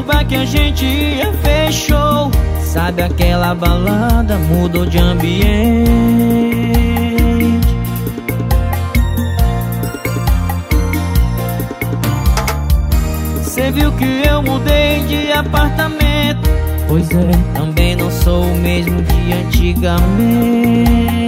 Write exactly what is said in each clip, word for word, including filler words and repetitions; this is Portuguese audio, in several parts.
o bar que a gente ia fechou. Sabe aquela balada mudou de ambiente. Cê viu que eu mudei de apartamento. Pois é, também não sou o mesmo de antigamente.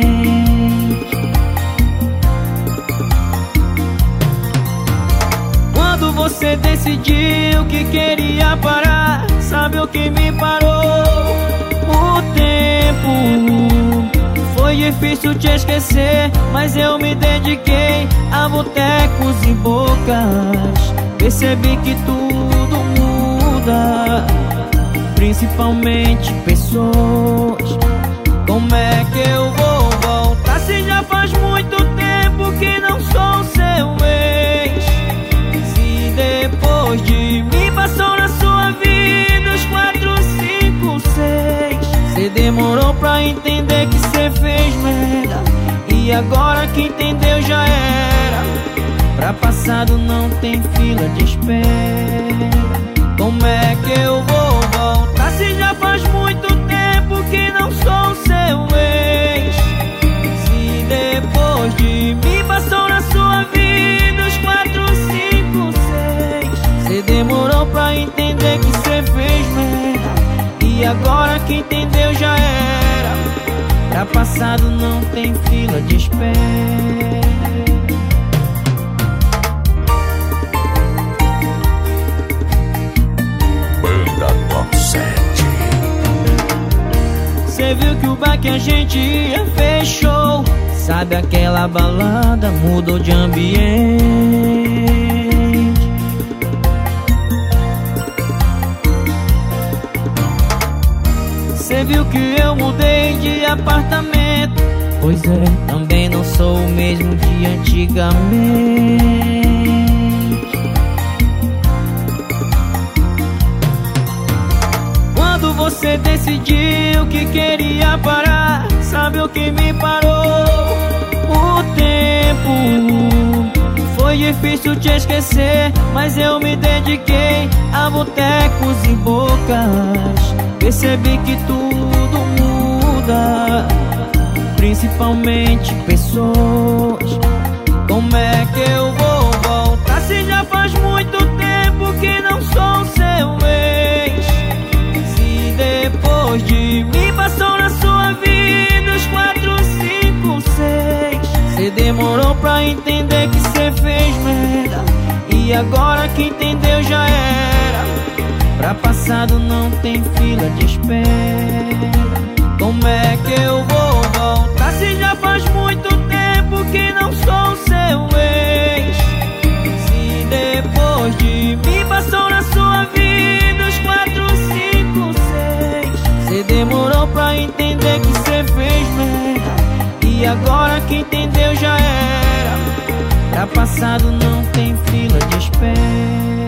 Quando você decidiu que queria parar, sabe o que me parou? O tempo. Foi difícil te esquecer, mas eu me dediquei a botecos e bocas. Percebi que tudo muda, principalmente pessoas. Como é que eu vou voltar se já faz muito tempo que não sou seu ex? Se depois de mim passou na sua vida os quatro, cinco, seis. Cê demorou pra entender que cê fez merda, e agora que entendeu já era. Pra passado não tem fila de espera. Como é que eu vou voltar se já faz muito tempo que não sou seu ex? Se depois de mim passou na sua vida os quatro, cinco, seis. Cê demorou pra entender que cê fez merda, e agora que entendeu já era. Pra passado não tem fila de espera. Cê viu que o bar que a gente ia fechou. Sabe aquela balada mudou de ambiente. Cê viu que eu mudei de apartamento. Pois é, também não sou o mesmo de antigamente. Quando você decidiu que queria parar, sabe o que me parou? O tempo. Foi difícil te esquecer, mas eu me dediquei a botecos e bocas. Percebi que tudo muda, principalmente pessoas. Como é que eu vou voltar se já faz muito tempo que não sou seu ex? Se depois de mim passou na sua vida os quatro, cinco, seis. Cê demorou pra entender que cê fez merda, e agora que entendeu já era. Pra passado não tem fila de espera. Como é que eu vou voltar se já faz muito tempo que não sou seu ex? Se depois de mim passou na sua vida os quatro, cinco, seis. Cê demorou pra entender que cê fez merda, e agora que entendeu já era. Pra passado não tem fila de espera.